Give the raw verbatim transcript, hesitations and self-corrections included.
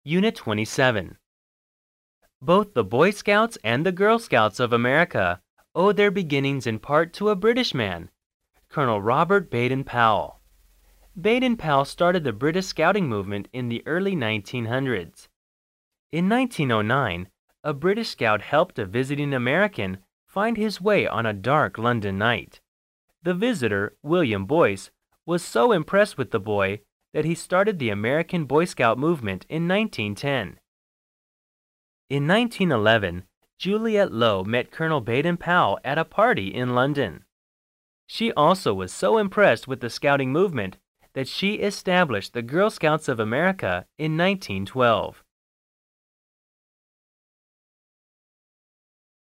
Unit twenty-seven. Both the Boy Scouts and the Girl Scouts of America owe their beginnings in part to a British man, Colonel Robert Baden-Powell. Baden-Powell started the British Scouting movement in the early nineteen hundreds. In nineteen oh nine, a British Scout helped a visiting American find his way on a dark London night. The visitor, William Boyce, was so impressed with the boy that he started the American Boy Scout movement in nineteen ten. In nineteen eleven, Juliet Lowe met Colonel Baden-Powell at a party in London. She also was so impressed with the Scouting movement that she established the Girl Scouts of America in nineteen twelve.